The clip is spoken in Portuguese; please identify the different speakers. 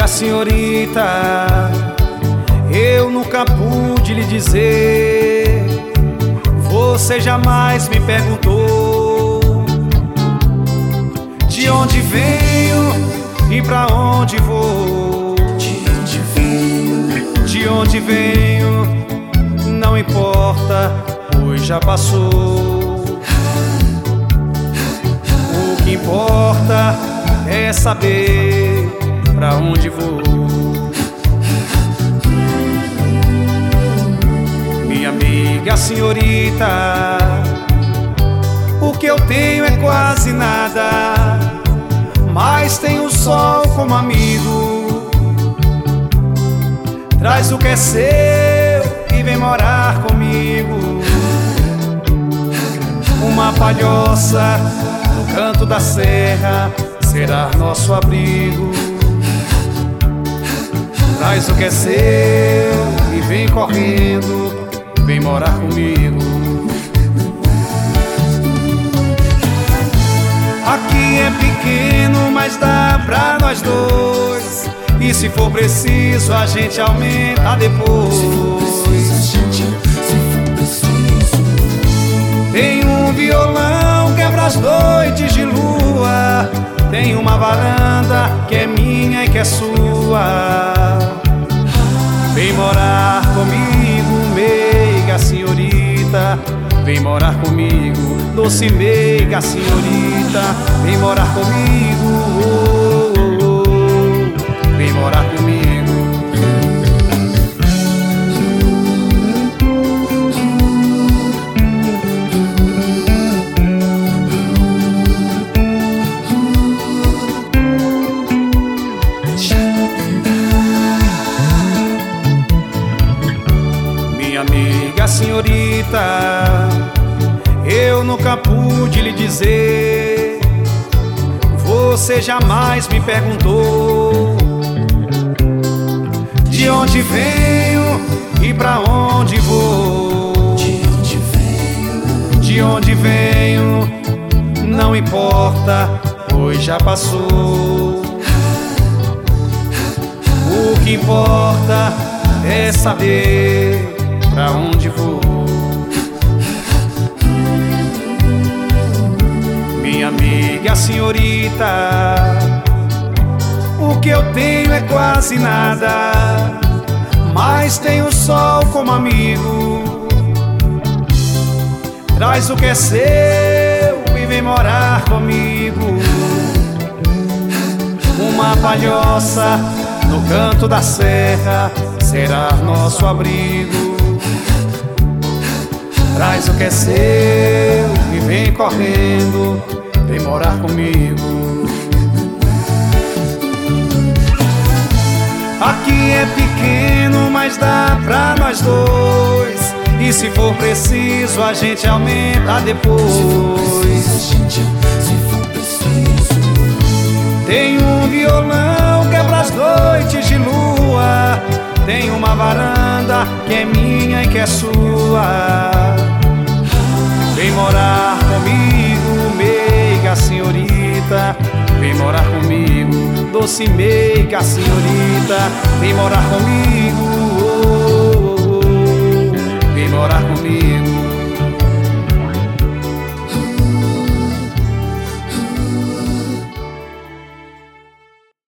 Speaker 1: amiga senhorita, eu nunca pude lhe dizer. Você jamais me perguntou de onde venho e pra onde vou. De onde venho não importa, pois já passou. O que importa é saber pra onde vou. Minha amiga senhorita, o que eu tenho é quase nada, mas tenho o sol como amigo. Traz o que é seu e vem morar comigo. Uma palhoça no canto da serra será nosso abrigo. Traz o que é seu e vem correndo, vem morar comigo. Aqui é pequeno, mas dá pra nós dois. E se for preciso, a gente aumenta depois. Tem um violão que é pras noites de lua. Tem uma varanda que é minha e que é sua. Vem morar comigo, meiga senhorita. Vem morar comigo, doce meiga senhorita. Vem morar comigo, vem morar comigo. Minha amiga senhorita, eu nunca pude lhe dizer. Você jamais me perguntou de onde venho e pra onde vou. De onde venho não importa, pois já passou. O que importa é saber pra onde vou. Minha amiga senhorita, o que eu tenho é quase nada, mas tenho o sol como amigo. Traz o que é seu e vem morar comigo. Uma palhoça no canto da serra será nosso abrigo. Traz o que é seu e vem correndo, vem morar comigo. Aqui é pequeno, mas dá pra nós dois. E se for preciso, a gente aumenta depois. Tem um violão que é pras noites de lua. Tem uma varanda que é minha e que é sua. Vem morar comigo, meiga senhorita. Vem morar comigo, doce meiga senhorita. Vem morar comigo,